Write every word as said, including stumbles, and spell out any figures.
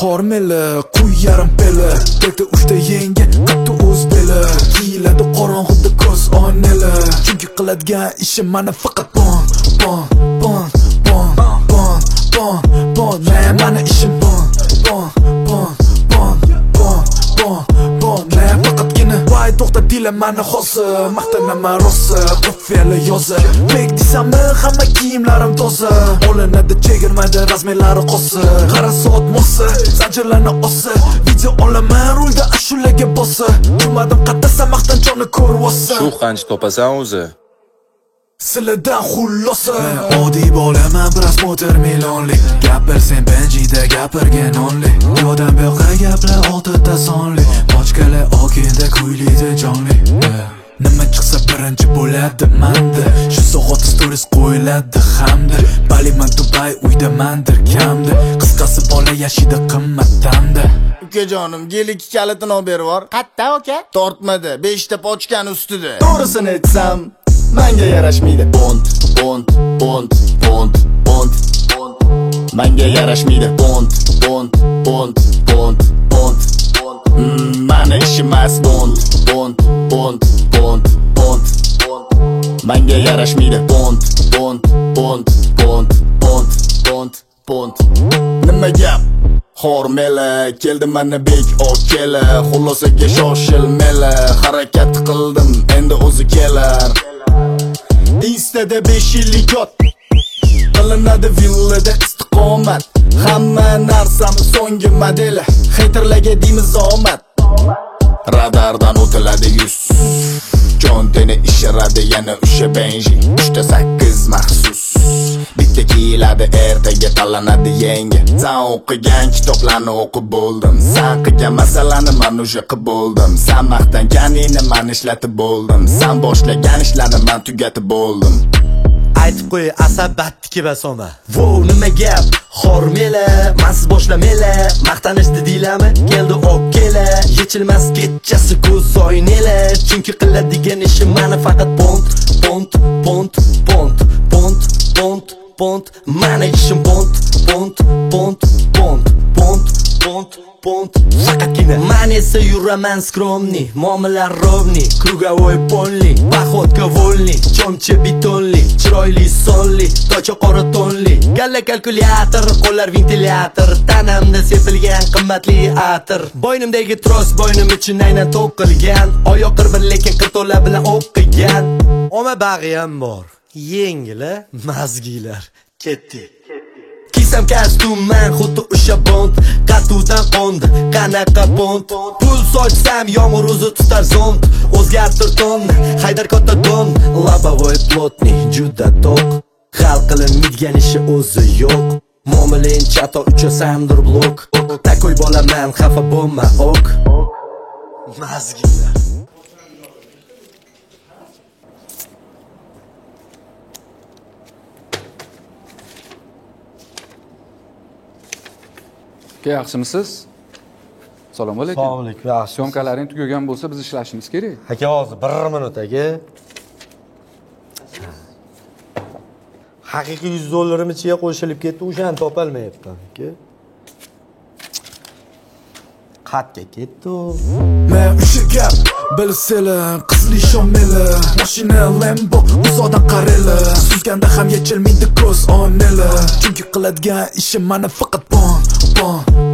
Xormeli, quy yarim peli, tekda uchta yengi, qattu o'z beli. Kiyiladi qorong'ida ko'z oynali, chunki qiladigan ishim mana faqat bon, bon, bon, bon, bon, bon, bon. Men mana ishim bon, bon, bon, bon, bon, bon, bon. Men faqatgina voy to'xta dilim mani hozir, maqtanaman rosa, bu fe'li yozir. Bek desammi hamma kiyimlarim toza, olinadi chegirmada razmerlari qo'si. Qara soat mo'si, zanjirlarni osi, video olaman rulda ashulaga bosi. Jumadim qattasa maqtanchoqni ko'rvosa. Shu qancha topasan o'zi? Silidan xullosa. Oddiy bo'laman biroz motor milonli, gapirsen benjida gapirgan onli. Yodam yo'q gaplar oltita sonli, bochkalar okinda kuylida jonli. Nima chiqsa birinchi bo'ladi manda, shu soat stories qo'yiladi hamda. Baliman Dubai uyda mandir kamda, qisqasi bola yashida qimmatdanda. Ukajonim, gel ikki kalitini olib berib bor. Qatta aka? Tortmadi, beshta pochkan ustida. To'g'risini aytsam, menga yarashmaydi. Bond, bond, bond, bond, bond, bond. Menga yarashmaydi. Bond, bond, bond, bond, bond, bond. Mani ishim emas bond, bond, bond, bond, bond, bond. Menga yarashmaydi. Bond, bond, bond, bond, bond, bond, bond. Nima gap? Xormeli, keldi mana bek okela, xulosaga shoshilmela, harakat qildim, endi o'zi kelar. Instada besh yillik yot, qilinadi villada istiqomat. Hamma narsam so'nggi modeli, haterlarga deymiz omad. Radardan o'tiladi yuz, jon teni ishiradi yana o'sha benji. Uchta sakkiz maxsus, bitta kiyiladi ertaga tanlanadi yangi. Sen o'qigan kitoblarni o'qib bo'ldim, sen qilgan masalani men o'sha qilib bo'ldim. Sen maqtanganingni men ishlatib bo'ldim, sen boshlagan ishlarni men tugatib bo'ldim. Aytib qo'y asabatniki basoma. Vo nima gap? Xormeli, mensiz boshlamela, maqtanishdi deylami? Keldi okela, yechilmas kechasi ko'z oyneli, chunki qiladigan ishim meni faqat bond, bond, bond, bond, bond, bond, bond. Meni ishim bond, bond, bond, bond, bond, bond, bond. Faqatgina men esa yuraman skromni, muomalar rovni, krugovoy polni, походка volni, chomchi bitonli, chiroyli sonli, tocha qora tonli, galla kalkulyator, qo'llar ventilyator, tanamda sepilgan qimmatli atir. Bo'ynimdagi tros bo'ynim uchun aynan to'qilgan, oyoq qirbil lekin qirto'la bilan o'qigan. Oma bag'i ham bor, yengili, mazgilar. Ketdi. Kisam kostyum man xuddi o'sha bond, qatuvdan qo'ndi, qanaqa bond. Pul sochsam yomg'ir o'zi tutar zond, o'zgartir tonni, haydar katta don, labovoy plotni juda to'q. Hal qilinmaydigan ishi o'zi yo'q. Mo'milin chato uchasamdir blok, takoy bolaman xafa bo'lma ok. Mazgilar. Aka, yaxshimisiz? Assalomu alaykum. Assalomu alaykum. Yaxshi. Syomkalaring tugagan bo'lsa, biz ishlashimiz kerak. Aka, hozir bir minut aka. Haqiqiy yuz dollarim ichiga qo'shilib ketdi, o'shani topolmayapman aka. Qatga ketdi. Men o'sha gap bilselar, qizli shomeli, mashina Lambo, uzoqdan qareli, suzganda ham yechilmaydi ko'z oynali, chunki qiladigan ishim mana faqat bon, bon,